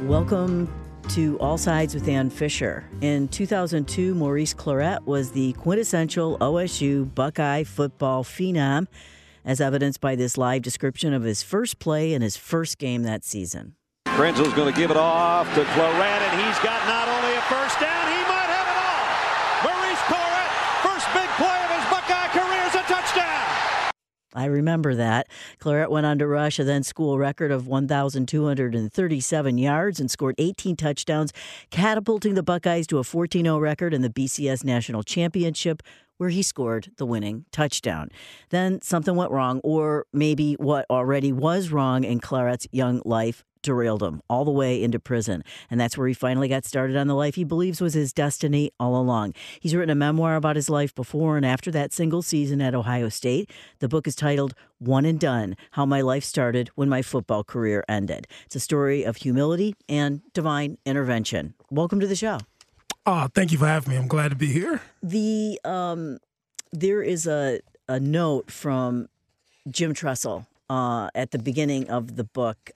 Welcome to All Sides with Ann Fisher. In 2002, Maurice Clarett was the quintessential OSU Buckeye football phenom, as evidenced by this live description of his first play in his first game that season. Krenzel's going to give it off to Clarett, and he's got not only a first down, he might have it all. Maurice Clarett, first big play of his Buckeye career is a touchdown. I remember that. Clarett went on to rush a then-school record of 1,237 yards and scored 18 touchdowns, catapulting the Buckeyes to a 14-0 record in the BCS National Championship, where he scored the winning touchdown. Then something went wrong, or maybe what already was wrong in Clarett's young life derailed him all the way into prison. And that's where he finally got started on the life he believes was his destiny all along. He's written a memoir about his life before and after that single season at Ohio State. The book is titled One and Done: How My Life Started When My Football Career Ended. It's a story of humility and divine intervention. Welcome to the show. Thank you for having me. I'm glad to be here. There is a note from Jim Tressel at the beginning of the book.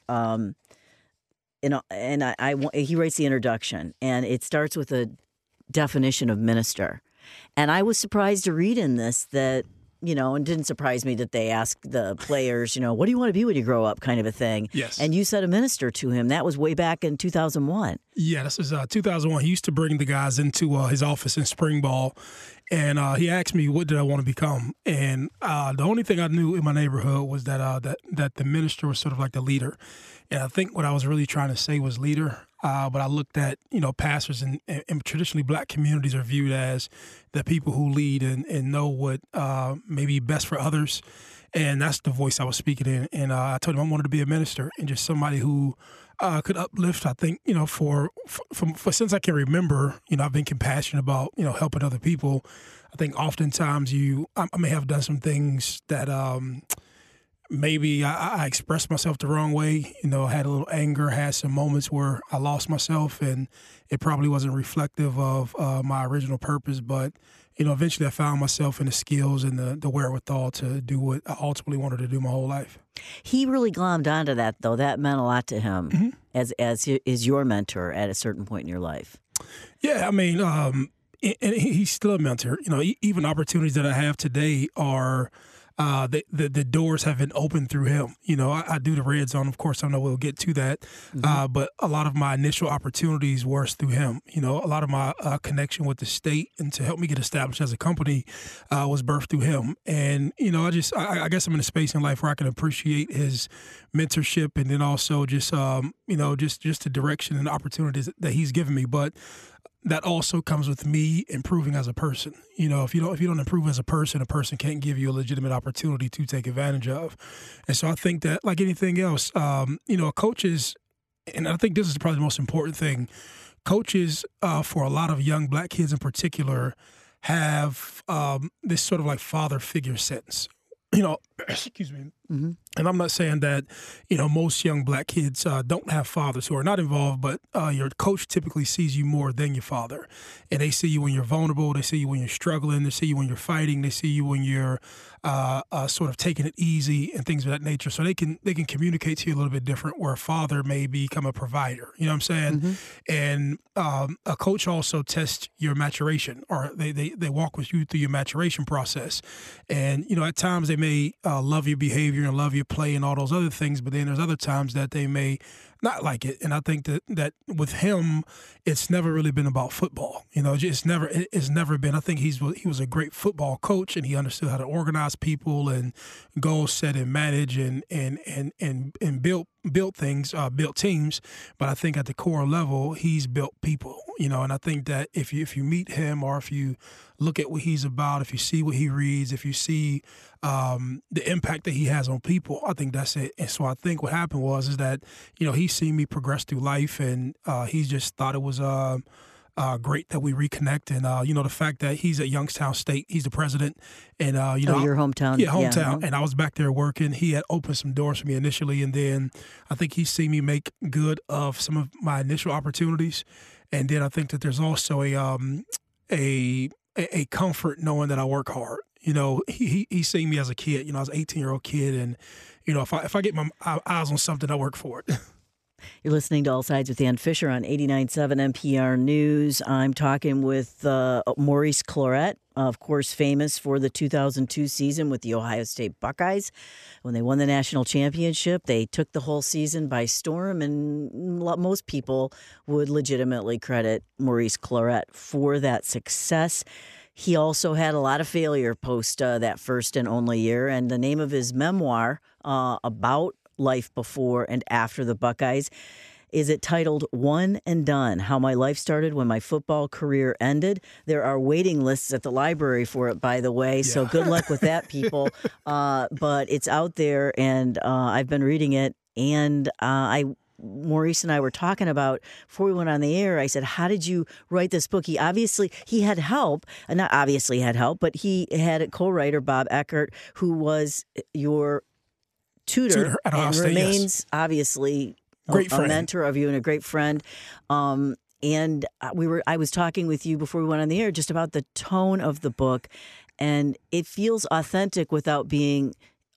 He writes the introduction, and it starts with a definition of minister. And I was surprised to read in this that, and didn't surprise me that they asked the players, what do you want to be when you grow up, kind of a thing. Yes. And you said a minister to him. That was way back in 2001. Yeah, this is 2001. He used to bring the guys into his office in spring ball, and he asked me, what did I want to become? And the only thing I knew in my neighborhood was that the minister was sort of like the leader. And I think what I was really trying to say was leader. But I looked at, pastors and traditionally black communities are viewed as the people who lead and know what may be best for others. And that's the voice I was speaking in. And I told him I wanted to be a minister and just somebody who could uplift. I think, for since I can remember, I've been compassionate about, helping other people. I think oftentimes I may have done some things that maybe I expressed myself the wrong way, I had a little anger, had some moments where I lost myself, and it probably wasn't reflective of my original purpose. But, eventually I found myself in the skills and the wherewithal to do what I ultimately wanted to do my whole life. He really glommed onto that, though. That meant a lot to him, mm-hmm. as is your mentor at a certain point in your life. Yeah, I mean, and he's still a mentor. Even opportunities that I have today are the doors have been opened through him. I do the Red Zone. Of course, I know we'll get to that. Mm-hmm. But a lot of my initial opportunities were through him. A lot of my connection with the state and to help me get established as a company was birthed through him. And, I guess I'm in a space in life where I can appreciate his mentorship and then also just the direction and opportunities that he's given me. But that also comes with me improving as a person. If you don't improve as a person can't give you a legitimate opportunity to take advantage of. And so I think that, like anything else, coaches, and I think this is probably the most important thing, coaches for a lot of young black kids in particular have this sort of like father figure sense. Excuse me. Mm-hmm. And I'm not saying that, most young black kids don't have fathers who are not involved, but your coach typically sees you more than your father. And they see you when you're vulnerable. They see you when you're struggling. They see you when you're fighting. They see you when you're sort of taking it easy and things of that nature. So they can communicate to you a little bit different, where a father may become a provider. You know what I'm saying? Mm-hmm. And a coach also tests your maturation, or they walk with you through your maturation process. And, at times they may love your behavior and love your play and all those other things, but then there's other times that they may not like it. And I think that with him, it's never really been about football. It's never been. I think he was a great football coach, and he understood how to organize people and goal set and manage and build things, built teams. But I think at the core level, he's built people. And I think that if you meet him, or if you look at what he's about, if you see what he reads, if you see the impact that he has on people, I think that's it. And so I think what happened is that, he's seen me progress through life, and he just thought it was great that we reconnect. And, the fact that he's at Youngstown State, he's the president. And, your hometown. Yeah, hometown. Yeah. And I was back there working. He had opened some doors for me initially. And then I think he's seen me make good of some of my initial opportunities. And then I think that there's also a comfort knowing that I work hard. He's seen me as a kid. I was an 18-year-old kid. And, if I get my eyes on something, I work for it. You're listening to All Sides with Ann Fisher on 89.7 NPR News. I'm talking with Maurice Clarett, of course, famous for the 2002 season with the Ohio State Buckeyes. When they won the national championship, they took the whole season by storm, and most people would legitimately credit Maurice Clarett for that success. He also had a lot of failure post that first and only year, and the name of his memoir about life before and after the Buckeyes is it titled One and Done, How My Life Started When My Football Career Ended. There are waiting lists at the library for it, by the way, so good luck with that, people. But it's out there, and I've been reading it, and Maurice and I were talking about before we went on the air. I said, how did you write this book? He had help, not obviously had help, but he had a co-writer, Bob Eckert, who was your tutor at and State, remains obviously a mentor of you and a great friend. And I was talking with you before we went on the air just about the tone of the book, and it feels authentic without being.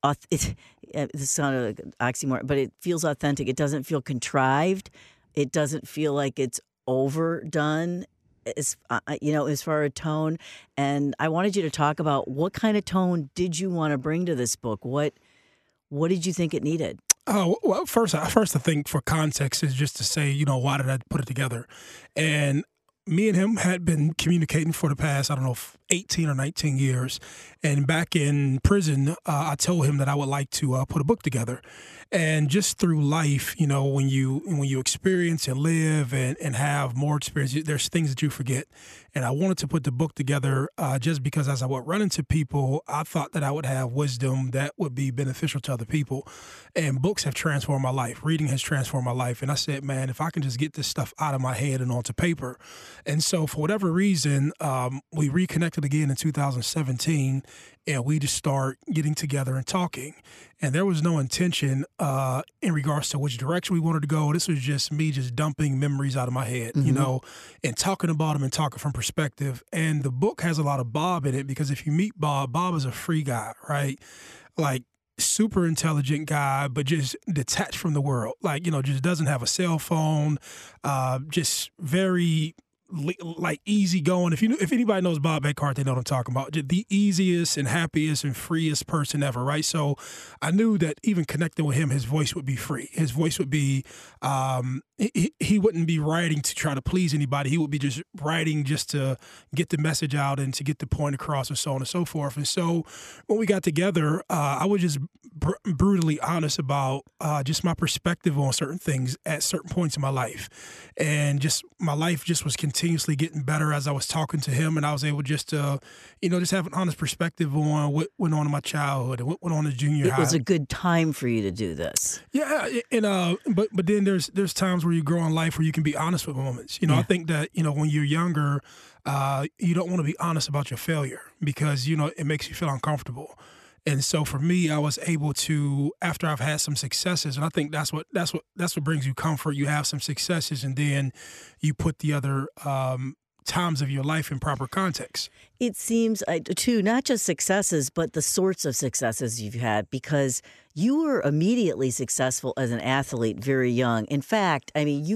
This sounded like an oxymoron, but it feels authentic. It doesn't feel contrived. It doesn't feel like it's overdone. As far as tone. And I wanted you to talk about what kind of tone did you want to bring to this book? What did you think it needed? Oh, well, first I think for context is just to say, why did I put it together? And me and him had been communicating for the past, 18 or 19 years. And back in prison, I told him that I would like to put a book together. And just through life, when you experience and live and have more experience, there's things that you forget. And I wanted to put the book together just because as I would run into people, I thought that I would have wisdom that would be beneficial to other people. And books have transformed my life. Reading has transformed my life. And I said, man, if I can just get this stuff out of my head and onto paper. And so for whatever reason, we reconnected again in 2017, and we just start getting together and talking. And there was no intention in regards to which direction we wanted to go. This was just me just dumping memories out of my head, and talking about them and talking from perspective. And the book has a lot of Bob in it because if you meet Bob is a free guy, right? Like, super intelligent guy, but just detached from the world. Like, just doesn't have a cell phone, just very easy going. If anybody knows Bob Eckhart, they know what I'm talking about. The easiest and happiest and freest person ever, right? So I knew that even connecting with him, his voice would be free. His voice would be, he wouldn't be writing to try to please anybody. He would be just writing just to get the message out and to get the point across and so on and so forth. And so when we got together, I was just brutally honest about just my perspective on certain things at certain points in my life. And just my life just was continuously getting better as I was talking to him, and I was able just to, just have an honest perspective on what went on in my childhood and what went on in junior high. It was a good time for you to do this. Yeah, and but then there's times where you grow in life where you can be honest with moments. I think that when you're younger, you don't want to be honest about your failure because it makes you feel uncomfortable. And so for me, I was able to, after I've had some successes, and I think that's what brings you comfort. You have some successes, and then you put the other times of your life in proper context. It seems, too, not just successes, but the sorts of successes you've had, because you were immediately successful as an athlete very young. In fact, you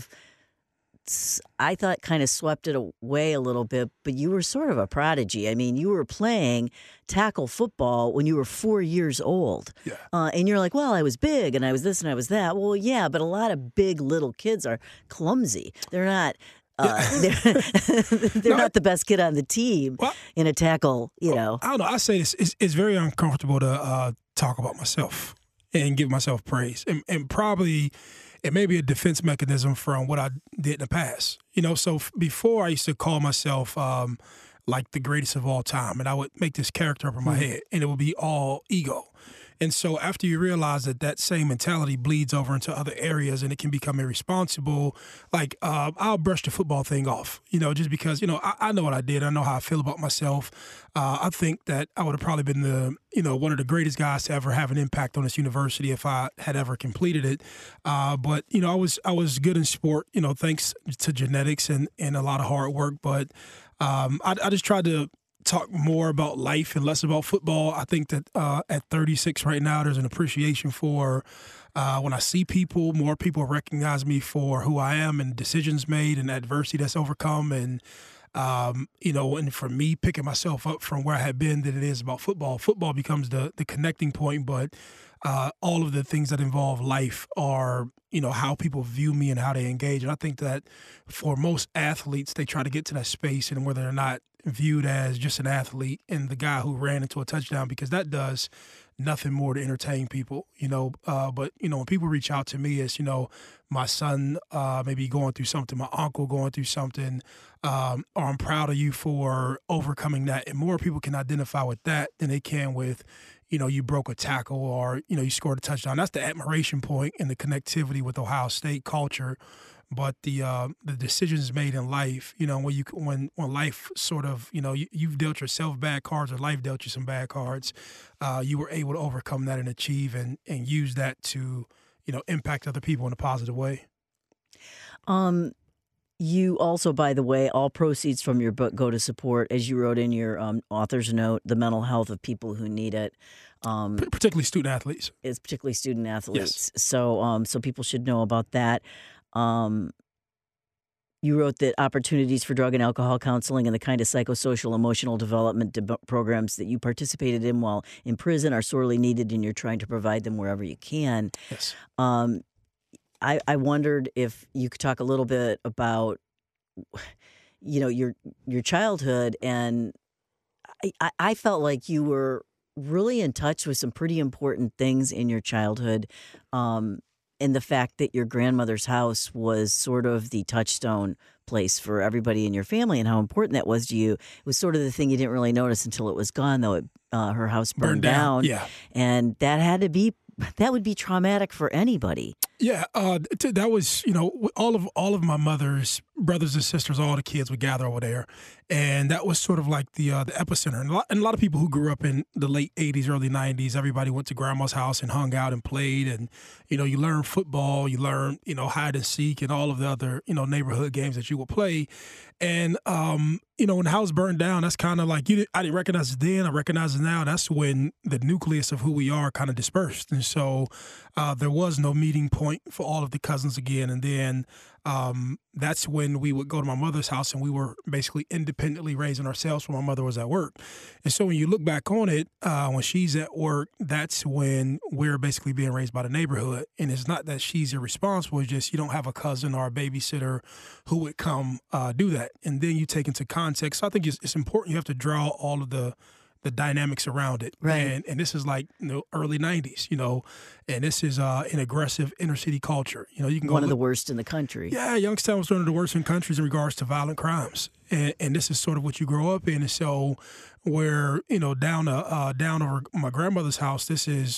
I thought kind of swept it away a little bit, but you were sort of a prodigy. You were playing tackle football when you were 4 years old. Yeah. And you're like, well, I was big and I was this and I was that. Well, yeah, but a lot of big little kids are clumsy. They're not. They're not the best kid on the team in a tackle, I don't know. I say this, it's very uncomfortable to talk about myself and give myself praise. And probably it may be a defense mechanism from what I did in the past. So before I used to call myself like the greatest of all time, and I would make this character up in my head, and it would be all ego. And so after you realize that same mentality bleeds over into other areas and it can become irresponsible, like I'll brush the football thing off, just because, I know what I did. I know how I feel about myself. I think that I would have probably been one of the greatest guys to ever have an impact on this university if I had ever completed it. But, I was good in sport, thanks to genetics and a lot of hard work. But I just tried to talk more about life and less about football. I think that at 36 right now, there's an appreciation for when I see people, more people recognize me for who I am and decisions made and adversity that's overcome. And, and for me, picking myself up from where I had been than it is about football. Football becomes the connecting point, but all of the things that involve life are, how people view me and how they engage. And I think that for most athletes, they try to get to that space and where they're not viewed as just an athlete and the guy who ran into a touchdown, because that does nothing more to entertain people, but when people reach out to me as, my son maybe going through something, my uncle going through something, or I'm proud of you for overcoming that. And more people can identify with that than they can with, you broke a tackle or, you scored a touchdown. That's the admiration point and the connectivity with Ohio State culture. But the decisions made in life, when life sort of, you've dealt yourself bad cards or life dealt you some bad cards, you were able to overcome that and achieve and use that to, impact other people in a positive way. You also, by the way, all proceeds from your book go to support, as you wrote in your author's note, the mental health of people who need it. Particularly student athletes. It's particularly student athletes. Yes. So people should know about that. You wrote that opportunities for drug and alcohol counseling and the kind of psychosocial emotional development programs that you participated in while in prison are sorely needed, and you're trying to provide them wherever you can. Yes. I wondered if you could talk a little bit about, your childhood, and I felt like you were really in touch with some pretty important things in your childhood. And the fact that your grandmother's house was sort of the touchstone place for everybody in your family and how important that was to you. It was sort of the thing you didn't really notice until it was gone, though. Her house burned down. Yeah. And that would be traumatic for anybody. Yeah, that was, all of my mother's brothers and sisters, all the kids would gather over there. And that was sort of like the epicenter. And a lot of people who grew up in the late 80s, early 90s, everybody went to grandma's house and hung out and played. And, you learn football, you learn, hide and seek and all of the other, neighborhood games that you would play. And, when the house burned down, that's kind of like, I didn't recognize it then, I recognize it now. That's when the nucleus of who we are kind of dispersed. And so there was no meeting point for all of the cousins again. And then that's when we would go to my mother's house, and we were basically independently raising ourselves when my mother was at work. And so when you look back on it, when she's at work, that's when we're basically being raised by the neighborhood. And it's not that she's irresponsible, it's just you don't have a cousin or a babysitter who would come do that. And then you take into context. So I think it's important. You have to draw all of the dynamics around it. Right. And this is like early 90s, and this is an aggressive inner city culture. You can go one of the worst in the country. Yeah, Youngstown was one of the worst in countries in regards to violent crimes. And this is sort of what you grow up in. And so where, down over my grandmother's house, this is,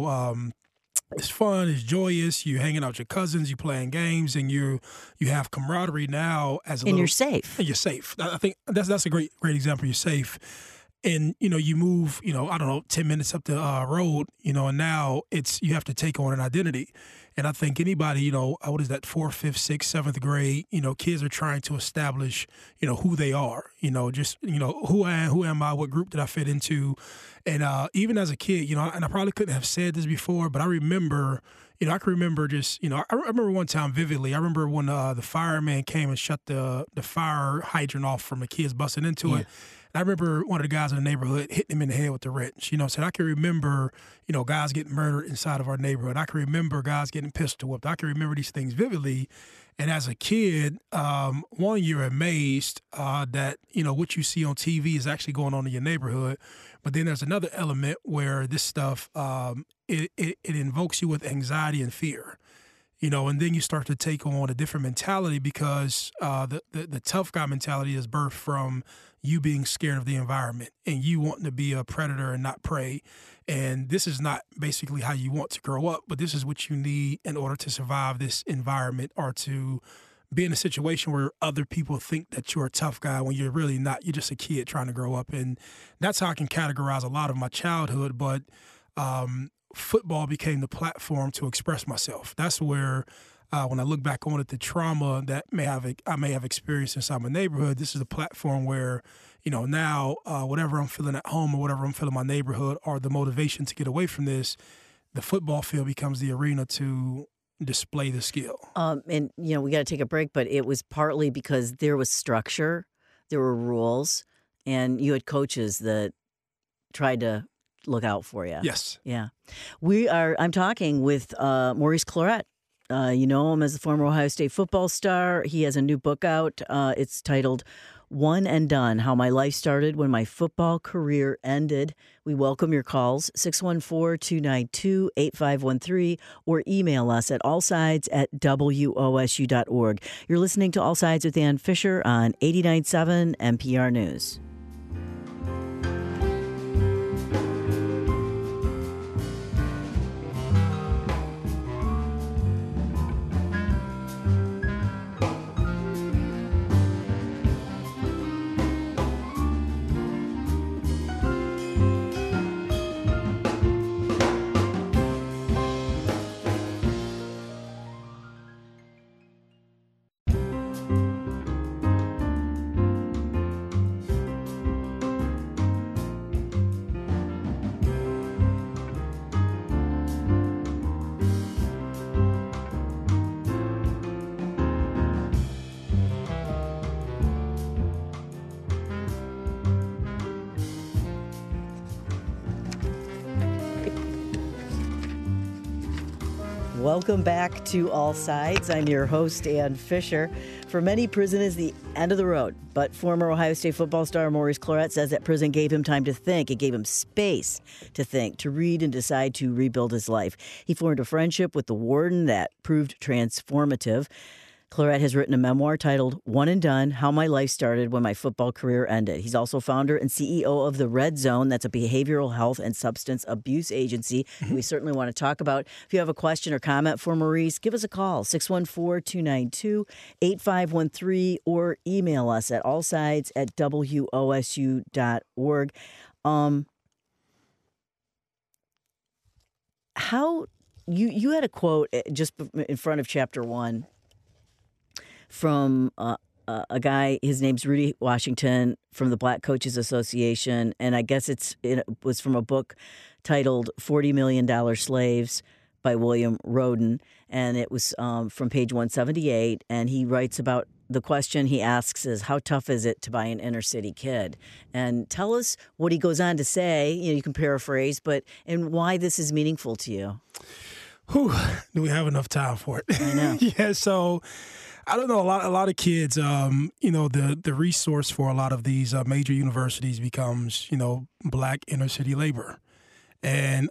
it's fun, it's joyous. You're hanging out with your cousins, you're playing games, and you have camaraderie now and you're safe. And you're safe. I think that's a great example. You're safe. And, you move, 10 minutes up the road, and now you have to take on an identity. And I think anybody, what is that, 4th, 5th, 6th, 7th grade, kids are trying to establish, who they are, who am I, what group did I fit into? And even as a kid, and I probably couldn't have said this before, but I remember, I can remember just, I remember one time vividly. I remember when the fireman came and shut the fire hydrant off from the kids busting into it. I remember one of the guys in the neighborhood hitting him in the head with the wrench. So I can remember, guys getting murdered inside of our neighborhood. I can remember guys getting pistol whipped. I can remember these things vividly. And as a kid, one, you're amazed that, what you see on TV is actually going on in your neighborhood. But then there's another element where this stuff, it invokes you with anxiety and fear. And then you start to take on a different mentality because the tough guy mentality is birthed from you being scared of the environment and you wanting to be a predator and not prey. And this is not basically how you want to grow up, but this is what you need in order to survive this environment or to be in a situation where other people think that you're a tough guy when you're really not. You're just a kid trying to grow up. And that's how I can categorize a lot of my childhood. But football became the platform to express myself. That's where, when I look back on it, the trauma that I may have experienced inside my neighborhood, this is a platform where, now whatever I'm feeling at home or whatever I'm feeling in my neighborhood or the motivation to get away from this, the football field becomes the arena to display the skill. And, we got to take a break, but it was partly because there was structure, there were rules, and you had coaches that tried to look out for you. Yes. Yeah. I'm talking with Maurice Clarett. You know him as the former Ohio State football star. He has a new book out. It's titled One and Done, How My Life Started When My Football Career Ended. We welcome your calls, 614-292-8513, or email us at allsides@wosu.org. You're listening to All Sides with Ann Fisher on 89.7 NPR News. Welcome back to All Sides. I'm your host, Ann Fisher. For many, prison is the end of the road, but former Ohio State football star Maurice Clarett says that prison gave him time to think. It gave him space to think, to read, and decide to rebuild his life. He formed a friendship with the warden that proved transformative. Clarett has written a memoir titled One and Done, How My Life Started When My Football Career Ended. He's also founder and CEO of the Red Zone. That's a behavioral health and substance abuse agency we certainly want to talk about. If you have a question or comment for Maurice, give us a call, 614-292-8513, or email us at allsides@wosu.org. How you had a quote just in front of chapter 1 from a guy, his name's Rudy Washington, from the Black Coaches Association, and I guess it was from a book titled $40 Million Slaves by William Rhoden, and it was from page 178, and he writes about the question he asks is, how tough is it to buy an inner city kid? And tell us what he goes on to say, you can paraphrase, and why this is meaningful to you. Whew, do we have enough time for it? I know. Yeah, so I don't know. A lot of kids, the resource for a lot of these major universities becomes, black inner city labor, and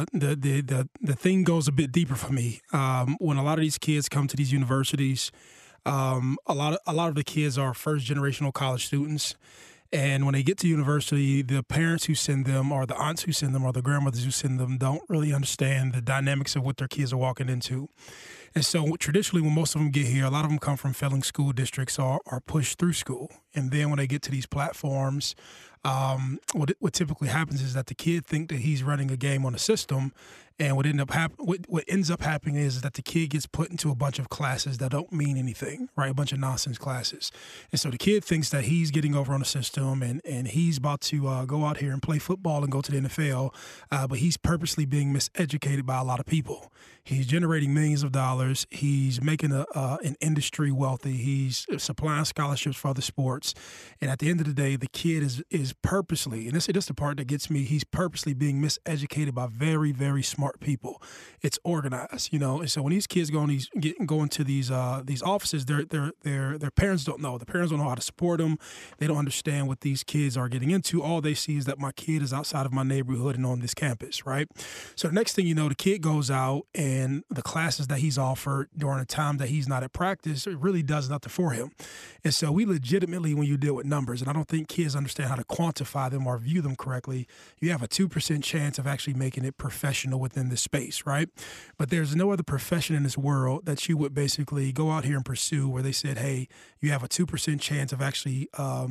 the thing goes a bit deeper for me. When a lot of these kids come to these universities, a lot of the kids are first generational college students. And when they get to university, the parents who send them or the aunts who send them or the grandmothers who send them don't really understand the dynamics of what their kids are walking into. And so traditionally, when most of them get here, a lot of them come from failing school districts or are pushed through school. And then when they get to these platforms, what typically happens is that the kid think that he's running a game on a system. And what ends up happening is that the kid gets put into a bunch of classes that don't mean anything, right? A bunch of nonsense classes. And so the kid thinks that he's getting over on the system and he's about to go out here and play football and go to the NFL, but he's purposely being miseducated by a lot of people. He's generating millions of dollars. He's making an industry wealthy. He's supplying scholarships for other sports. And at the end of the day, the kid is purposely, and this is the part that gets me, he's purposely being miseducated by very, very smart people. It's organized, And so when these kids go into these offices, their parents don't know. The parents don't know how to support them. They don't understand what these kids are getting into. All they see is that my kid is outside of my neighborhood and on this campus, right? So the next thing you know, the kid goes out and the classes that he's offered during a time that he's not at practice, it really does nothing for him. And so we legitimately, when you deal with numbers, and I don't think kids understand how to quantify them or view them correctly, you have a 2% chance of actually making it professional within this space, right? But there's no other profession in this world that you would basically go out here and pursue where they said, hey, you have a 2% chance of actually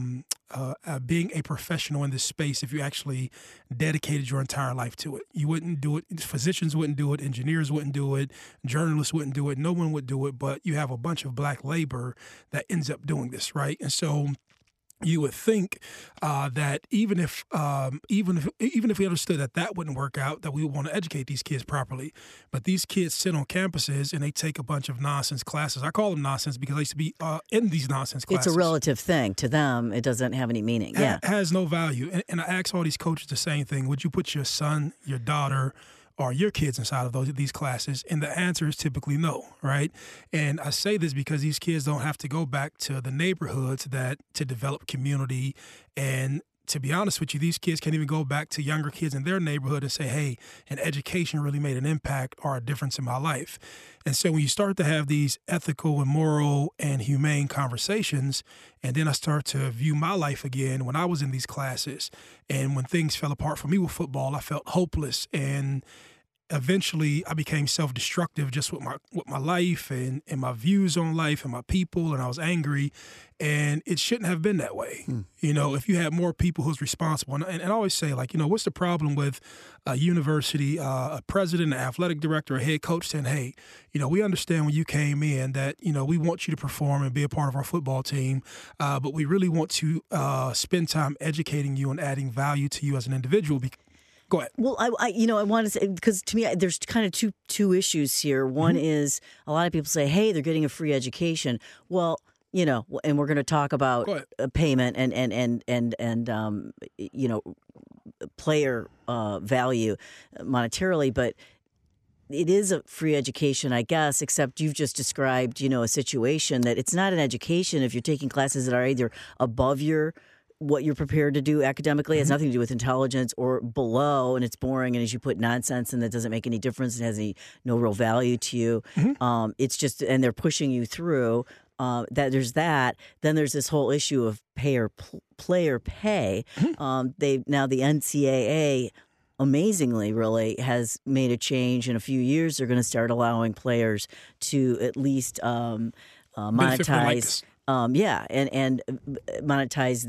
being a professional in this space if you actually dedicated your entire life to it. You wouldn't do it. Physicians wouldn't do it. Engineers wouldn't do it. Journalists wouldn't do it. No one would do it, but you have a bunch of black labor that ends up doing this, right? And so you would think that even if we understood that wouldn't work out, that we would want to educate these kids properly. But these kids sit on campuses and they take a bunch of nonsense classes. I call them nonsense because I used to be in these nonsense classes. It's a relative thing. To them, it doesn't have any meaning. It has no value. And I ask all these coaches the same thing. Would you put your son, your daughter, or your kids inside of these classes? And the answer is typically no, right? And I say this because these kids don't have to go back to the neighborhoods to develop community. And to be honest with you, these kids can't even go back to younger kids in their neighborhood and say, hey, an education really made an impact or a difference in my life. And so when you start to have these ethical and moral and humane conversations, and then I start to view my life again when I was in these classes, and when things fell apart for me with football, I felt hopeless, and eventually I became self-destructive just with my life and my views on life and my people, and I was angry, and it shouldn't have been that way. If you had more people who's responsible, and I always say, like, what's the problem with a university, a president, an athletic director, a head coach saying, hey, we understand when you came in that, we want you to perform and be a part of our football team, but we really want to spend time educating you and adding value to you as an individual. Go ahead. Well, I want to say, because to me, there's kind of two issues here. One is a lot of people say, hey, they're getting a free education. Well, and we're going to talk about payment and player value monetarily, but it is a free education, I guess, except you've just described, a situation that it's not an education if you're taking classes that are either above what you're prepared to do academically. It has nothing to do with intelligence, or below, and it's boring, and as you put nonsense, and that doesn't make any difference. It has no real value to you. It's just, and they're pushing you through. That there's that. Then there's this whole issue of player pay. Now the NCAA, amazingly, really has made a change. In a few years, they're going to start allowing players to at least monetize. And monetize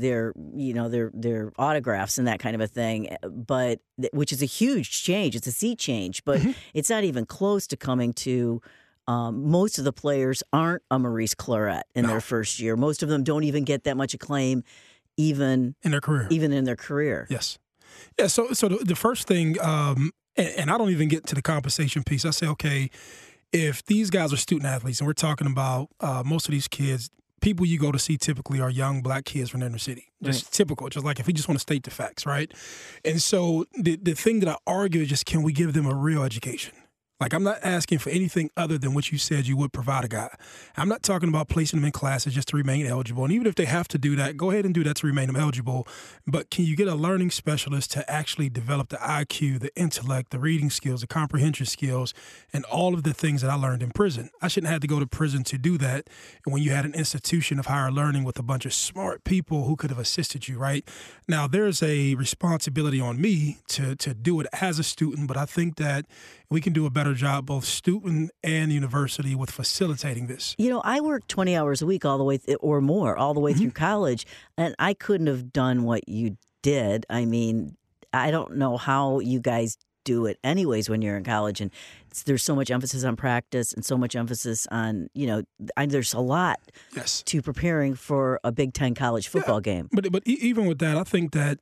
their autographs and that kind of a thing, but which is a huge change. It's a sea change, but it's not even close to coming to. Most of the players aren't a Maurice Clarett in their first year. Most of them don't even get that much acclaim, even in their career. Yes. Yeah. So the first thing, and I don't even get to the compensation piece. I say, okay, if these guys are student athletes, and we're talking about most of these kids. People you go to see typically are young black kids from the inner city. Just typical, just like if we just want to state the facts, right? And so the thing that I argue is just, can we give them a real education? Like, I'm not asking for anything other than what you said you would provide a guy. I'm not talking about placing them in classes just to remain eligible. And even if they have to do that, go ahead and do that to remain them eligible. But can you get a learning specialist to actually develop the IQ, the intellect, the reading skills, the comprehension skills, and all of the things that I learned in prison? I shouldn't have to go to prison to do that when you had an institution of higher learning with a bunch of smart people who could have assisted you, right? Now, there's a responsibility on me to do it as a student, but I think that we can do a better job, both student and university, with facilitating this. I worked 20 hours a week all the way or more all the way through college, and I couldn't have done what you did. I mean, I don't know how you guys do it anyways when you're in college, and there's so much emphasis on practice and so much emphasis on, there's a lot to preparing for a Big Ten college football game. But even with that, I think that,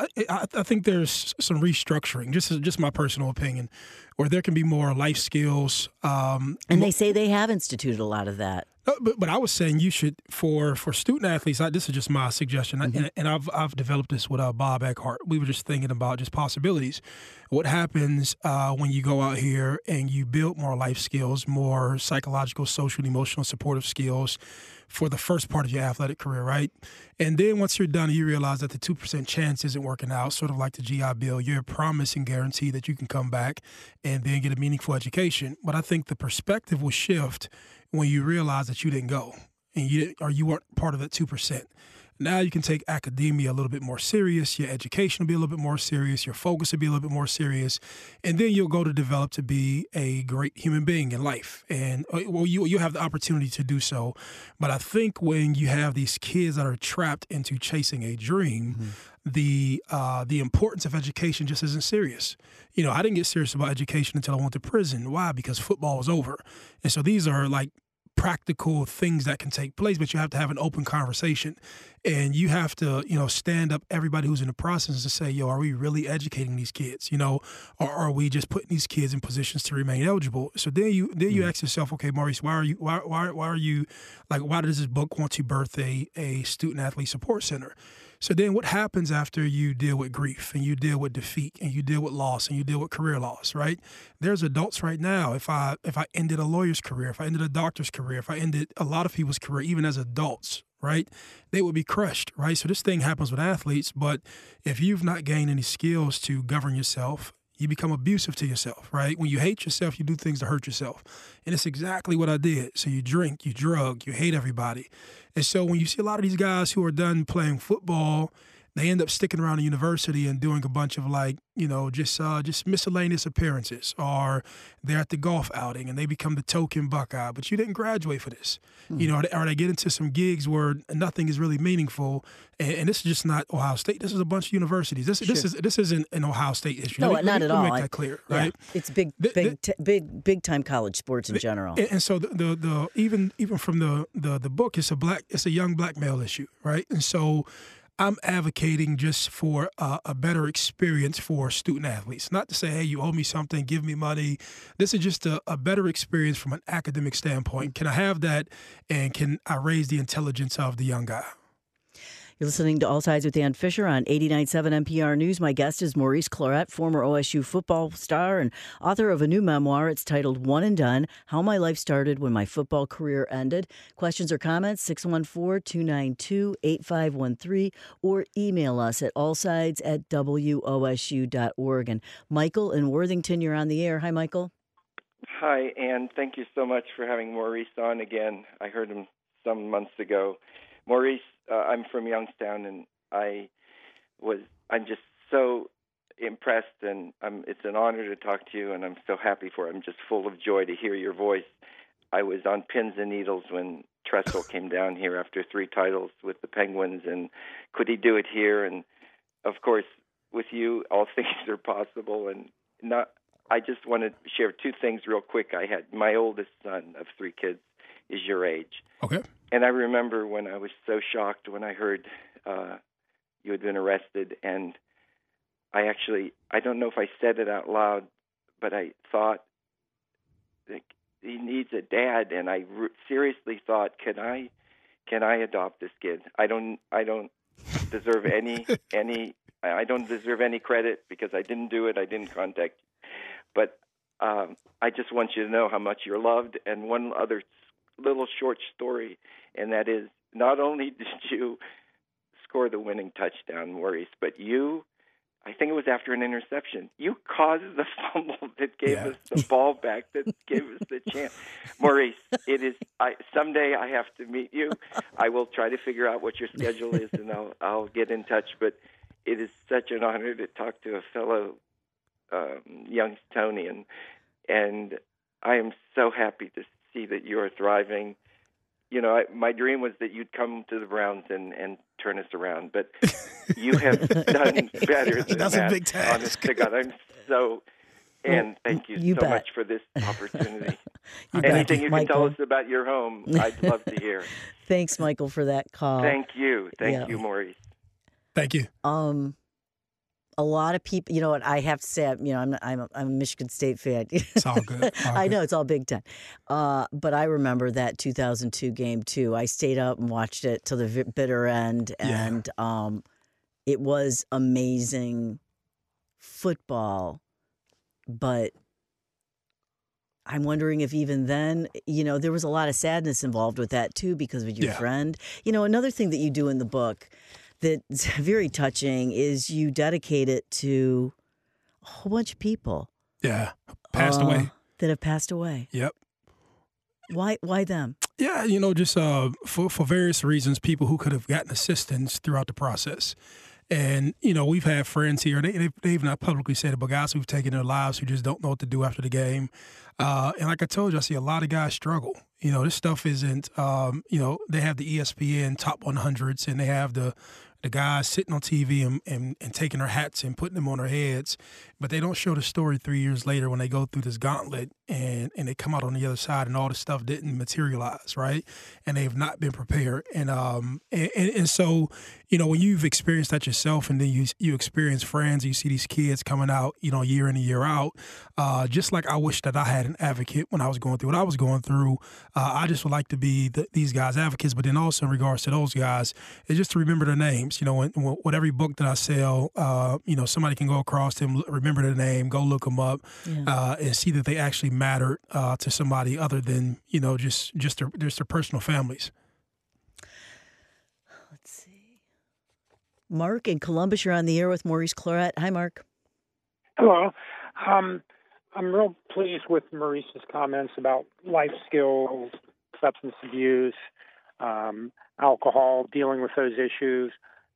I think there's some restructuring, just my personal opinion, where there can be more life skills. And they say they have instituted a lot of that. But I was saying you should, for student athletes, this is just my suggestion, and I've developed this with Bob Eckhart. We were just thinking about just possibilities. What happens when you go out here and you build more life skills, more psychological, social, and emotional supportive skills for the first part of your athletic career, right? And then once you're done, you realize that the 2% chance isn't working out, sort of like the GI Bill. You're promised and guaranteed that you can come back and then get a meaningful education. But I think the perspective will shift when you realize that you didn't go and you weren't part of that 2%. Now you can take academia a little bit more serious, your education will be a little bit more serious, your focus will be a little bit more serious, and then you'll go to develop to be a great human being in life. And you'll have the opportunity to do so. But I think when you have these kids that are trapped into chasing a dream, the importance of education just isn't serious. I didn't get serious about education until I went to prison. Why? Because football was over. And so these are like practical things that can take place, but you have to have an open conversation. And you have to, stand up everybody who's in the process to say, are we really educating these kids? Or are we just putting these kids in positions to remain eligible? So then you ask yourself, okay, Maurice, why does this book want to birth a student athlete support center? So then what happens after you deal with grief and you deal with defeat and you deal with loss and you deal with career loss, right? There's adults right now, if I ended a lawyer's career, if I ended a doctor's career, if I ended a lot of people's career, even as adults, right, they would be crushed, right? So this thing happens with athletes, but if you've not gained any skills to govern yourself, you become abusive to yourself, right? When you hate yourself, you do things to hurt yourself. And it's exactly what I did. So you drink, you drug, you hate everybody. And so when you see a lot of these guys who are done playing football, they end up sticking around the university and doing a bunch of just miscellaneous appearances, or they're at the golf outing and they become the token Buckeye, but you didn't graduate for this. Or they get into some gigs where nothing is really meaningful. And this is just not Ohio State. This is a bunch of universities. This isn't an Ohio State issue. No, not at all. Make that clear, right? Yeah, it's big time college sports in general. And so the even from the book, it's a young black male issue, right? And so I'm advocating just for a better experience for student athletes. Not to say, hey, you owe me something, give me money. This is just a better experience from an academic standpoint. Can I have that, and can I raise the intelligence of the young guy? You're listening to All Sides with Dan Fisher on 89.7 NPR News. My guest is Maurice Clarett, former OSU football star and author of a new memoir. It's titled One and Done, How My Life Started When My Football Career Ended. Questions or comments, 614-292-8513, or email us at allsides@wosu.org. And Michael in Worthington, you're on the air. Hi, Michael. Hi, Ann. Thank you so much for having Maurice on again. I heard him some months ago. Maurice, I'm from Youngstown, and I'm just so impressed, and it's an honor to talk to you, and I'm so happy for it. I'm just full of joy to hear your voice. I was on pins and needles when Tressel came down here after 3 titles with the Penguins, and could he do it here? And, of course, with you, all things are possible. And I just want to share 2 things real quick. I had my oldest son of 3 kids is your age. Okay. And I remember when I was so shocked when I heard you had been arrested, and I don't know if I said it out loud, but I thought, like, he needs a dad, and I seriously thought, can I adopt this kid? I don't deserve any I don't deserve any credit because I didn't do it. I didn't contact you. But I just want you to know how much you're loved. And one other little short story, and that is, not only did you score the winning touchdown, Maurice, but I think it was after an interception, you caused the fumble that gave us the ball back, that gave us the chance. Maurice, someday I have to meet you. I will try to figure out what your schedule is, and I'll get in touch. But it is such an honor to talk to a fellow Youngstonian, and I am so happy to see that you are thriving. My dream was that you'd come to the Browns and turn us around, but you have done better than That's that. A big task. Honest to God, thank you so much for this opportunity. Anything you can tell us about your home, I'd love to hear. Thanks, Michael, for that call. Thank you, Maurice. Thank you. A lot of people, you know what I have to say, I'm a Michigan State fan. It's all good. I know, it's all Big Ten. But I remember that 2002 game, too. I stayed up and watched it till the bitter end, and it was amazing football. But I'm wondering if even then, there was a lot of sadness involved with that, too, because of your friend. Another thing that you do in the book that's very touching is you dedicate it to a whole bunch of people. Yeah, passed away. That have passed away. Yep. Why them? Yeah, just for various reasons, people who could have gotten assistance throughout the process. And, we've had friends here, they've not publicly said it, but guys who've taken their lives who just don't know what to do after the game. And like I told you, I see a lot of guys struggle. This stuff isn't, they have the ESPN top 100s, and they have the the guys sitting on TV and taking their hats and putting them on their heads, but they don't show the story 3 years later when they go through this gauntlet and they come out on the other side and all this stuff didn't materialize, right? And they've not been prepared. And so, you know, when you've experienced that yourself and then you experience friends, you see these kids coming out, you know, year in and year out, just like I wish that I had an advocate when I was going through what I was going through. I just would like to be these guys' advocates, but then also in regards to those guys, is just to remember their names. You know, with every book that I sell, you know, somebody can go across them, remember their name, go look them up, and see that they actually mattered to somebody other than, you know, just their personal families. Let's see. Mark in Columbus, you're on the air with Maurice Clarett. Hi, Mark. Hello. I'm real pleased with Maurice's comments about life skills, substance abuse, alcohol, dealing with those issues.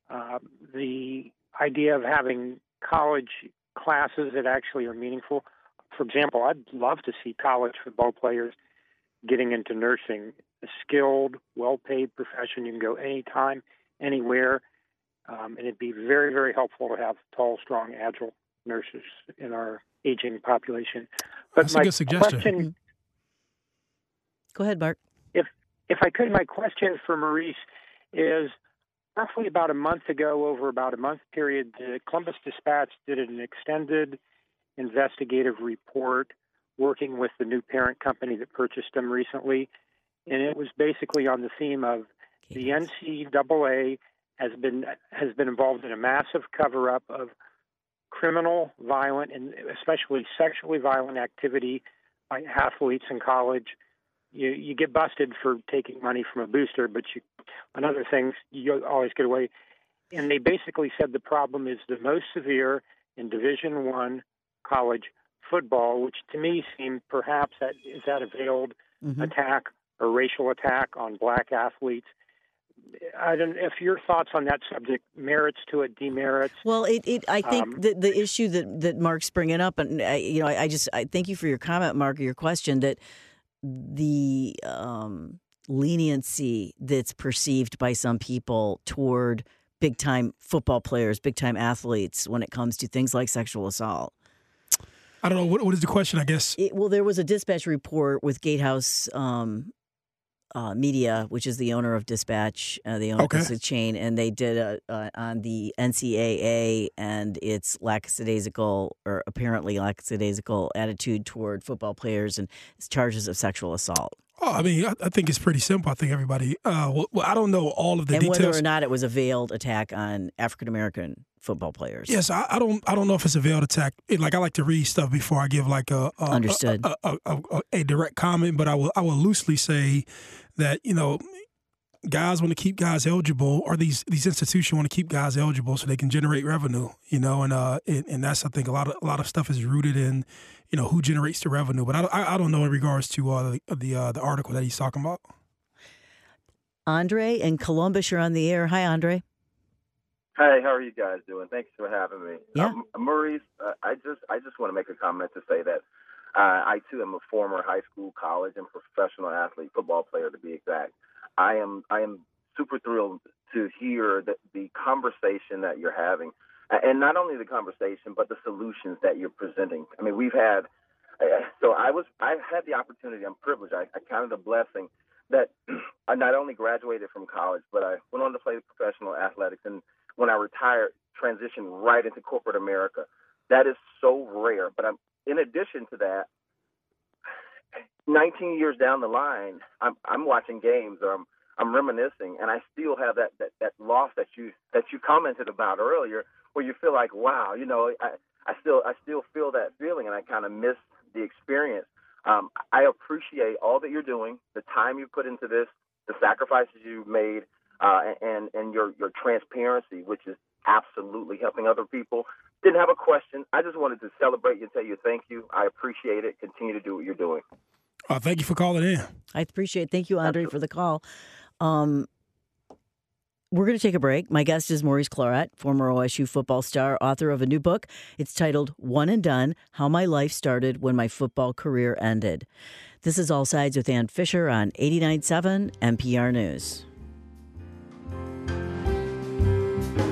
The idea of having college classes that actually are meaningful. For example, I'd love to see college football players getting into nursing, a skilled, well-paid profession. You can go anytime, anywhere, and it'd be very, very helpful to have tall, strong, agile nurses in our aging population. But that's a good suggestion. Go ahead, Mark. If I could, my question for Maurice is, roughly about a month ago, over about a month period, the Columbus Dispatch did an extended investigative report working with the new parent company that purchased them recently. And it was basically on the theme of the NCAA has been involved in a massive cover-up of criminal, violent, and especially sexually violent activity by athletes in college. You get busted for taking money from a booster, but on other things, you always get away. And they basically said the problem is the most severe in Division I college football, which to me seemed perhaps that a veiled attack or racial attack on black athletes. I don't know if your thoughts on that subject, merits to it, demerits. Well, I think the issue that Mark's bringing up, and I thank you for your comment, Mark, or your question, that the leniency that's perceived by some people toward big-time football players, big-time athletes when it comes to things like sexual assault. I don't know. What is the question, I guess? Well, there was a Dispatch report with Gatehouse Media, which is the owner of Dispatch, the owner of the chain, and they did on the NCAA and its lackadaisical or apparently lackadaisical attitude toward football players and charges of sexual assault. Oh, I mean, I think it's pretty simple. I think everybody. Well, I don't know all of the details. And whether or not it was a veiled attack on African American football players. Yes, I don't know if it's a veiled attack. I like to read stuff before I give like a direct comment. But I will loosely say that guys want to keep guys eligible, or these institutions want to keep guys eligible so they can generate revenue. And that's, I think, a lot of stuff is rooted in who generates the revenue. But I don't know in regards to the article that he's talking about. Andre in Columbus, you're on the air. Hi, Andre. Hey, how are you guys doing? Thanks for having me. Yeah. Maurice, I just want to make a comment to say that I too am a former high school, college, and professional athlete, football player to be exact. I am super thrilled to hear the conversation that you're having, and not only the conversation, but the solutions that you're presenting. I mean, we've had. So I had the opportunity. I'm privileged. I counted a blessing that I not only graduated from college, but I went on to play professional athletics, and when I retired, transitioned right into corporate America. That is so rare. But in addition to that, 19 years down the line, I'm watching games, or I'm reminiscing, and I still have that loss that you commented about earlier, where you feel like, wow, I still feel that feeling, and I kind of miss the experience. I appreciate all that you're doing, the time you put into this, the sacrifices you've made, and your transparency, which is absolutely helping other people. Didn't have a question. I just wanted to celebrate you and tell you thank you. I appreciate it. Continue to do what you're doing. Thank you for calling in. I appreciate it. Thank you, Andre, for the call. We're going to take a break. My guest is Maurice Clarett, former OSU football star, author of a new book. It's titled One and Done, How My Life Started When My Football Career Ended. This is All Sides with Ann Fisher on 89.7 NPR News.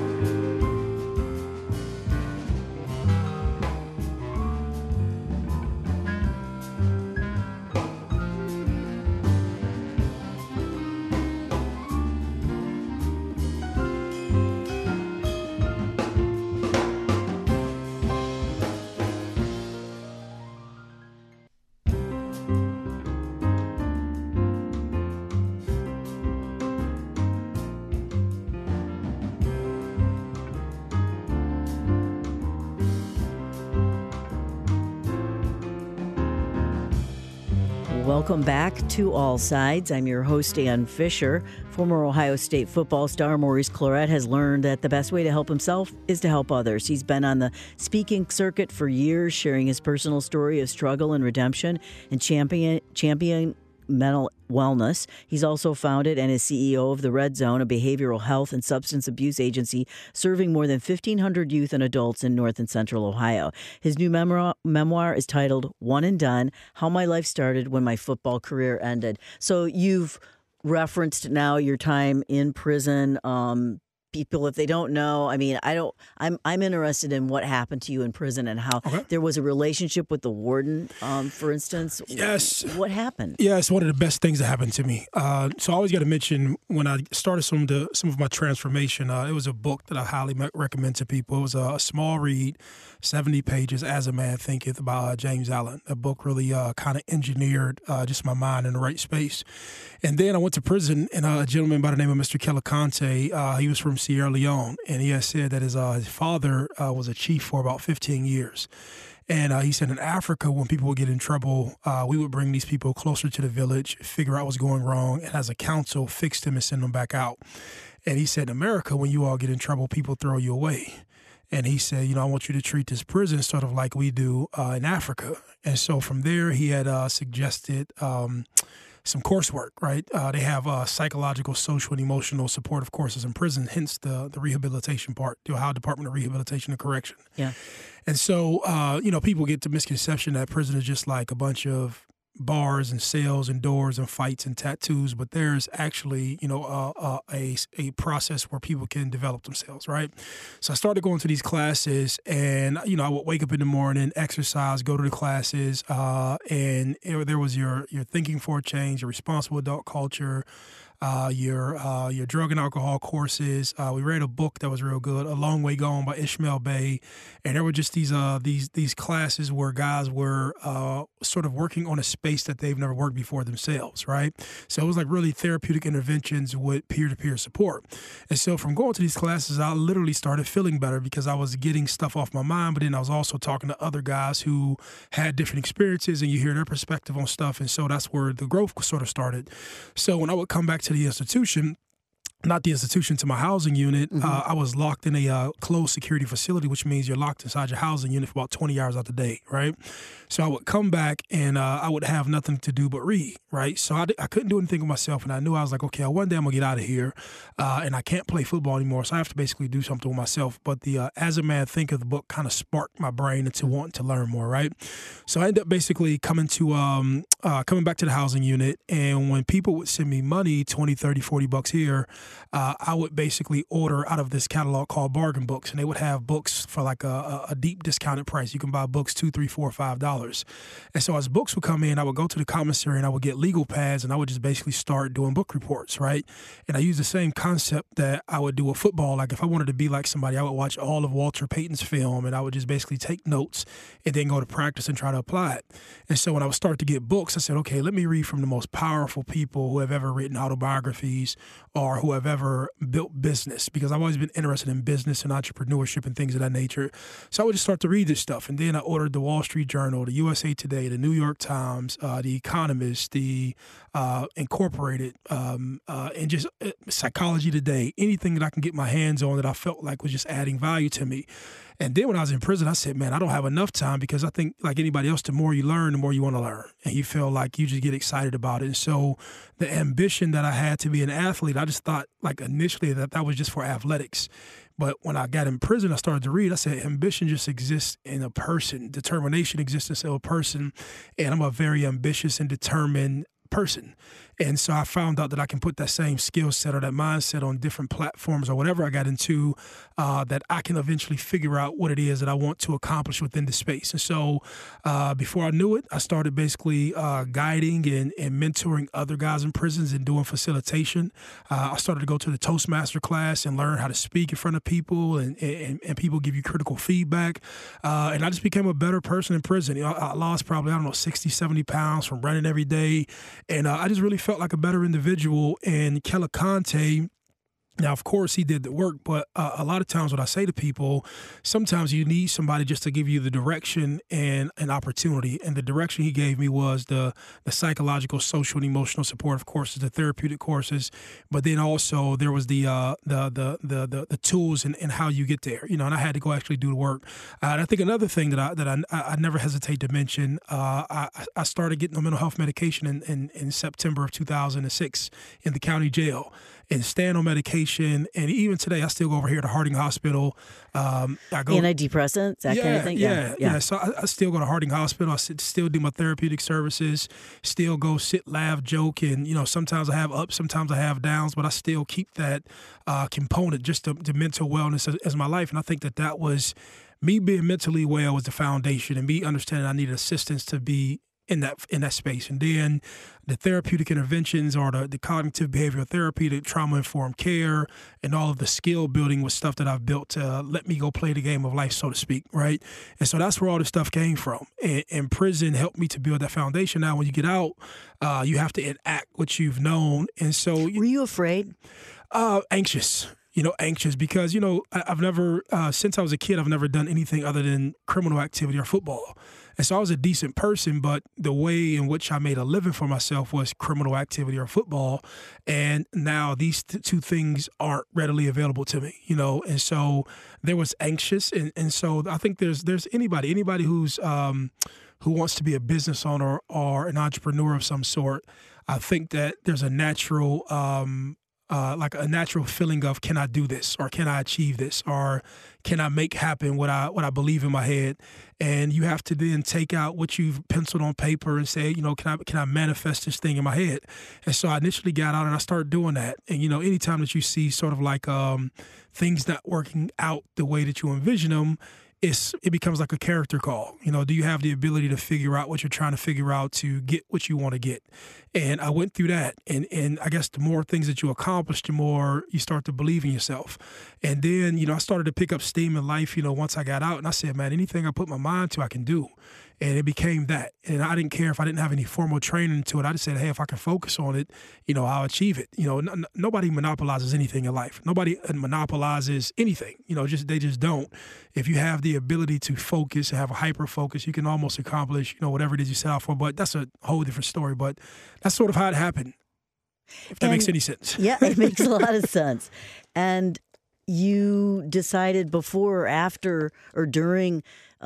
Welcome back to All Sides. I'm your host, Ann Fisher. Former Ohio State football star Maurice Clarett has learned that the best way to help himself is to help others. He's been on the speaking circuit for years, sharing his personal story of struggle and redemption and champion mental wellness. He's also founded and is CEO of the Red Zone, a behavioral health and substance abuse agency serving more than 1,500 youth and adults in North and Central Ohio. His new memoir is titled One and Done, How My Life Started When My Football Career Ended. So you've referenced now your time in prison. People, if they don't know, I mean, I'm interested in what happened to you in prison and how there was a relationship with the warden, for instance. Yes. What happened? Yeah, it's one of the best things that happened to me. So I always got to mention when I started some of my transformation, it was a book that I highly recommend to people. It was a small read, 70 pages, As a Man Thinketh by James Allen. That book really kind of engineered just my mind in the right space. And then I went to prison, and a gentleman by the name of Mr. Kelikante, he was from Sierra Leone, and he has said that his father was a chief for about 15 years. And he said in Africa, when people would get in trouble, we would bring these people closer to the village, figure out what's going wrong, and as a council, fix them and send them back out. And he said in America, when you all get in trouble, people throw you away. And he said, I want you to treat this prison sort of like we do in Africa. And so from there, he had suggested some coursework, right? They have psychological, social, and emotional supportive courses in prison, hence the rehabilitation part, the Ohio Department of Rehabilitation and Correction. Yeah. And so, people get the misconception that prison is just like a bunch of bars and cells and doors and fights and tattoos, but there's actually, a process where people can develop themselves, right? So I started going to these classes, and, I would wake up in the morning, exercise, go to the classes, and there was your thinking for a change, your responsible adult culture, your drug and alcohol courses. We read a book that was real good, A Long Way Gone by Ishmael Bey, and there were just these classes where guys were sort of working on a space that they've never worked before themselves, right? So it was like really therapeutic interventions with peer-to-peer support. And so from going to these classes, I literally started feeling better because I was getting stuff off my mind, but then I was also talking to other guys who had different experiences, and you hear their perspective on stuff, and so that's where the growth sort of started. So when I would come back to the institution, not the institution, to my housing unit, I was locked in a closed security facility, which means you're locked inside your housing unit for about 20 hours out the day, right? So I would come back, and I would have nothing to do but read, right? So I couldn't do anything with myself, and I knew I was like, okay, one day I'm going to get out of here, and I can't play football anymore, so I have to basically do something with myself. But the As a Man Thinketh the book kind of sparked my brain into wanting to learn more, right? So I ended up basically coming back to the housing unit, and when people would send me money, $20, $30, $40 here, I would basically order out of this catalog called Bargain Books, and they would have books for like a deep discounted price. You can buy books $2, $3, $4, $5. And so as books would come in, I would go to the commissary and I would get legal pads, and I would just basically start doing book reports, right? And I use the same concept that I would do with football. Like if I wanted to be like somebody, I would watch all of Walter Payton's film, and I would just basically take notes and then go to practice and try to apply it. And so when I would start to get books, I said, okay, let me read from the most powerful people who have ever written autobiographies or who have ever built business, because I've always been interested in business and entrepreneurship and things of that nature. So I would just start to read this stuff. And then I ordered the Wall Street Journal, the USA Today, the New York Times, the Economist, the Incorporated, and just Psychology Today, anything that I can get my hands on that I felt like was just adding value to me. And then when I was in prison, I said, man, I don't have enough time, because I think like anybody else, the more you learn, the more you want to learn. And you feel like you just get excited about it. And so the ambition that I had to be an athlete, I just thought like initially that was just for athletics. But when I got in prison, I started to read. I said, ambition just exists in a person. Determination exists in a person. And I'm a very ambitious and determined person. And so I found out that I can put that same skill set or that mindset on different platforms or whatever I got into, that I can eventually figure out what it is that I want to accomplish within the space. And so before I knew it, I started basically guiding and mentoring other guys in prisons and doing facilitation. I started to go to the Toastmaster class and learn how to speak in front of people, and people give you critical feedback. And I just became a better person in prison. I lost probably, 60, 70 pounds from running every day. And I just really felt like a better individual. And Kelikante Now, of course, he did the work, but a lot of times what I say to people, sometimes you need somebody just to give you the direction and an opportunity. And the direction he gave me was the psychological, social, and emotional support, of course, the therapeutic courses. But then also there was the tools and how you get there. And I had to go actually do the work. And I think another thing that I never hesitate to mention, I started getting a mental health medication in September of 2006 in the county jail. And staying on medication, and even today, I still go over here to Harding Hospital. I go antidepressants, that kind of thing. Yeah. So I still go to Harding Hospital. I still do my therapeutic services. Still go sit, laugh, joke, and sometimes I have ups, sometimes I have downs, but I still keep that component, just the mental wellness as my life. And I think that was me being mentally well was the foundation, and me understanding I needed assistance to be in that space. And then the therapeutic interventions or the cognitive behavioral therapy, the trauma-informed care, and all of the skill building was stuff that I've built to let me go play the game of life, so to speak, right? And so that's where all this stuff came from. And prison helped me to build that foundation. Now, when you get out, you have to enact what you've known. And so... Were you afraid? Anxious. Anxious because, I've never, since I was a kid, I've never done anything other than criminal activity or football. And so I was a decent person, but the way in which I made a living for myself was criminal activity or football. And now these two things aren't readily available to me, and so there was anxious. And so I think there's anybody who's, who wants to be a business owner or an entrepreneur of some sort. I think that there's a natural, like a natural feeling of, can I do this, or can I achieve this, or can I make happen what I believe in my head? And you have to then take out what you've penciled on paper and say, can I manifest this thing in my head? And so I initially got out and I started doing that. And anytime that you see sort of like things not working out the way that you envision them, it becomes like a character call. Do you have the ability to figure out what you're trying to figure out to get what you want to get? And I went through that. And I guess the more things that you accomplish, the more you start to believe in yourself. And then, I started to pick up steam in life, once I got out. And I said, man, anything I put my mind to, I can do. And it became that. And I didn't care if I didn't have any formal training to it. I just said, hey, if I can focus on it, I'll achieve it. Nobody monopolizes anything in life. Nobody monopolizes anything. They just don't. If you have the ability to focus and have a hyper focus, you can almost accomplish, whatever it is you set out for. But that's a whole different story. But that's sort of how it happened, if that makes any sense. Yeah, it makes a lot of sense. And you decided before or after or during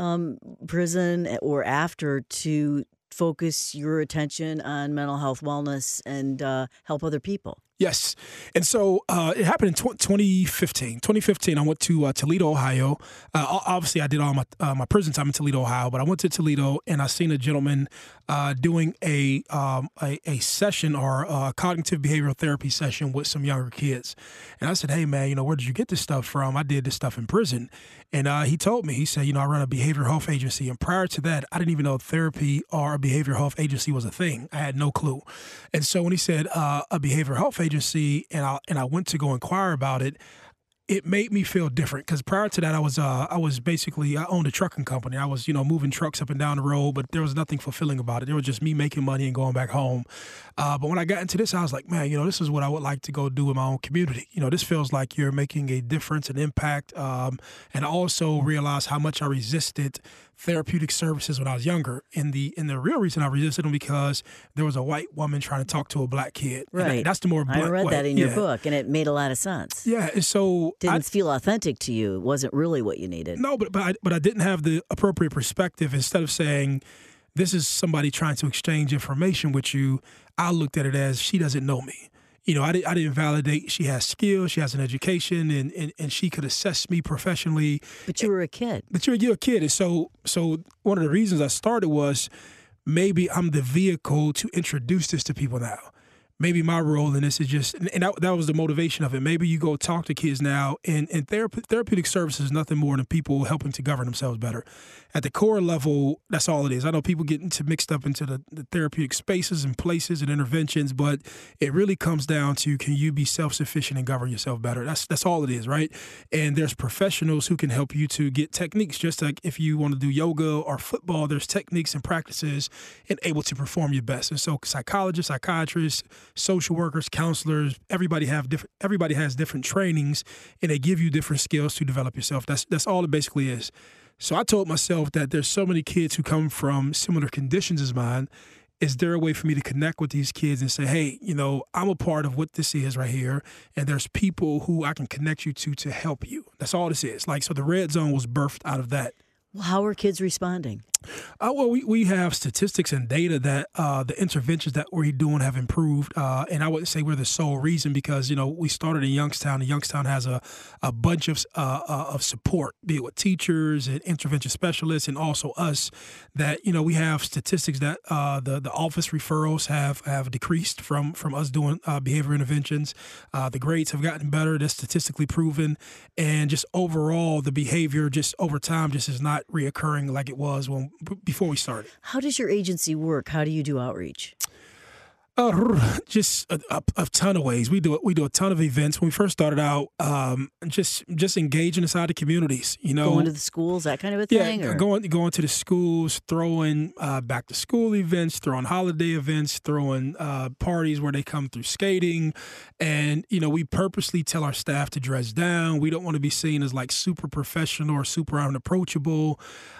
prison or after to focus your attention on mental health, wellness, and help other people. Yes. And so it happened in 2015. 2015, I went to Toledo, Ohio. Obviously, I did all my prison time in Toledo, Ohio, but I went to Toledo and I seen a gentleman doing a session or a cognitive behavioral therapy session with some younger kids. And I said, hey, man, where did you get this stuff from? I did this stuff in prison. And he told me, he said, I run a behavioral health agency. And prior to that, I didn't even know therapy or a behavioral health agency was a thing. I had no clue. And so when he said a behavioral health agency and I went to go inquire about it, it made me feel different because prior to that, I owned a trucking company. I was, moving trucks up and down the road, but there was nothing fulfilling about it. There was just me making money and going back home. But when I got into this, I was like, man, this is what I would like to go do in my own community. This feels like you're making a difference, an impact. And I also realized how much I resisted therapeutic services when I was younger. And the real reason I resisted them because there was a white woman trying to talk to a black kid. Right. And that's the more blunt I read way. that in your book, and it made a lot of sense. Yeah. And so didn't feel authentic to you. It wasn't really what you needed. No, but I didn't have the appropriate perspective. Instead of saying, this is somebody trying to exchange information with you, I looked at it as she doesn't know me. I didn't validate she has skills, she has an education, and she could assess me professionally. But you were a kid. But you're a kid. And so one of the reasons I started was maybe I'm the vehicle to introduce this to people now. Maybe my role in this is just, and that was the motivation of it. Maybe you go talk to kids now, and therapeutic services is nothing more than people helping to govern themselves better. At the core level, that's all it is. I know people get mixed up into the therapeutic spaces and places and interventions, but it really comes down to, can you be self-sufficient and govern yourself better? That's all it is, right? And there's professionals who can help you to get techniques, just like if you want to do yoga or football, there's techniques and practices and able to perform your best. And so psychologists, psychiatrists, social workers, counselors, everybody has different trainings, and they give you different skills to develop yourself. That's all it basically is. So I told myself that there's so many kids who come from similar conditions as mine. Is there a way for me to connect with these kids and say, hey, I'm a part of what this is right here, and there's people who I can connect you to help you. That's all this is. So the Red Zone was birthed out of that. Well, how are kids responding? Well, we have statistics and data that the interventions that we're doing have improved, and I wouldn't say we're the sole reason because we started in Youngstown, and Youngstown has a bunch of support, be it with teachers and intervention specialists, and also us. That we have statistics that the office referrals have decreased from us doing behavior interventions. The grades have gotten better. That's statistically proven, and just overall the behavior just over time just is not reoccurring like it was before we started. How does your agency work? How do you do outreach? Just a ton of ways. We do a ton of events. When we first started out, just engaging inside the communities. Going to the schools, that kind of a thing. Yeah, going to the schools, throwing back to school events, throwing holiday events, throwing parties where they come through skating, and we purposely tell our staff to dress down. We don't want to be seen as super professional or super unapproachable.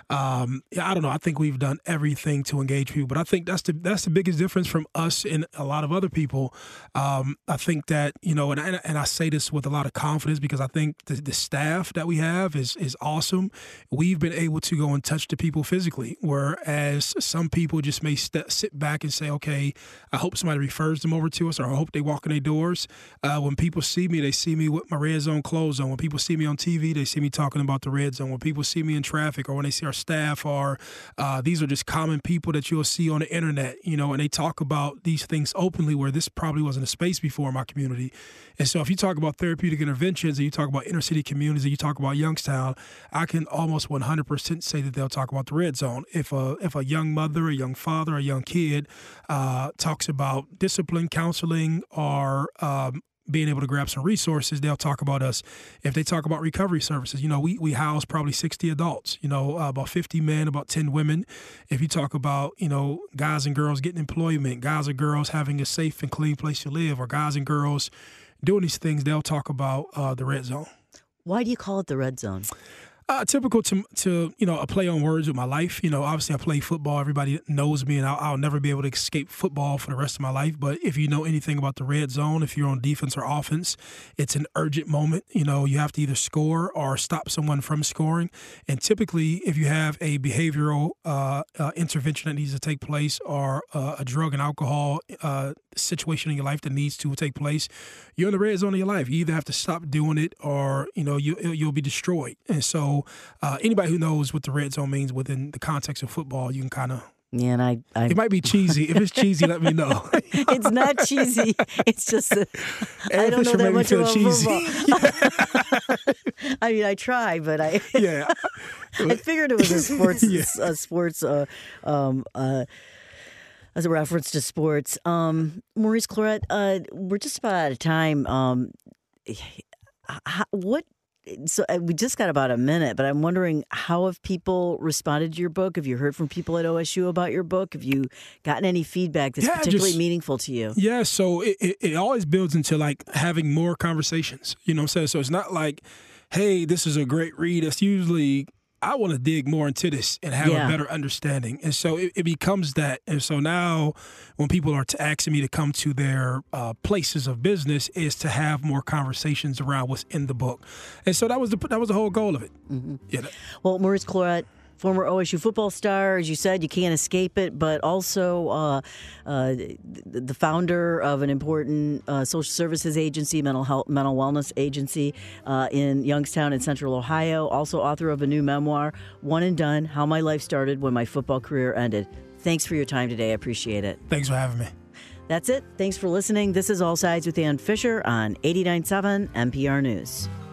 I don't know. I think we've done everything to engage people, but I think that's the biggest difference from us and a lot of other people. I think that and I say this with a lot of confidence because I think the staff that we have is awesome. We've been able to go and touch the people physically, whereas some people just may sit back and say, okay, I hope somebody refers them over to us, or I hope they walk in their doors. When people see me, they see me with my Red Zone clothes on. When people see me on TV, they see me talking about the Red Zone. When people see me in traffic, or when they see our staff, or these are just common people that you'll see on the internet, and they talk about these things openly, where this probably wasn't a space before in my community. And so if you talk about therapeutic interventions, and you talk about inner city communities, and you talk about Youngstown, I can almost 100% say that they'll talk about the Red Zone. If a young mother, a young father, a young kid talks about discipline, counseling, or being able to grab some resources, they'll talk about us. If they talk about recovery services, we house probably 60 adults, about 50 men, about 10 women. If you talk about, guys and girls getting employment, guys and girls having a safe and clean place to live, or guys and girls doing these things, they'll talk about the Red Zone. Why do you call it the Red Zone? Typical to a play on words with my life. Obviously I play football. Everybody knows me, and I'll never be able to escape football for the rest of my life. But if you know anything about the Red Zone, if you're on defense or offense, it's an urgent moment. You have to either score or stop someone from scoring. And typically, if you have a behavioral intervention that needs to take place, or a drug and alcohol situation in your life that needs to take place, you're in the red zone of your life. You either have to stop doing it, or you'll be destroyed. And so anybody who knows what the red zone means within the context of football, you can kind of. Yeah, and I it might be cheesy. If it's cheesy, let me know. It's not cheesy. It's just that I don't know that much about football. I mean, I try, but I figured it was a sports as a reference to sports. Maurice Clarett, we're just about out of time. So we just got about a minute, but I'm wondering, how have people responded to your book? Have you heard from people at OSU about your book? Have you gotten any feedback that's particularly meaningful to you? Yeah, so it always builds into having more conversations. You know what I'm saying? So it's not like, hey, this is a great read. It's usually, I want to dig more into this and have a better understanding. And so it becomes that. And so now when people are asking me to come to their places of business, is to have more conversations around what's in the book. And so that was the whole goal of it. Mm-hmm. Yeah. Well, Maurice Clarett, former OSU football star, as you said, you can't escape it, but also the founder of an important social services agency, mental wellness agency in Youngstown in Central Ohio. Also author of a new memoir, One and Done: How My Life Started When My Football Career Ended. Thanks for your time today. I appreciate it. Thanks for having me. That's it. Thanks for listening. This is All Sides with Ann Fisher on 89.7 NPR News.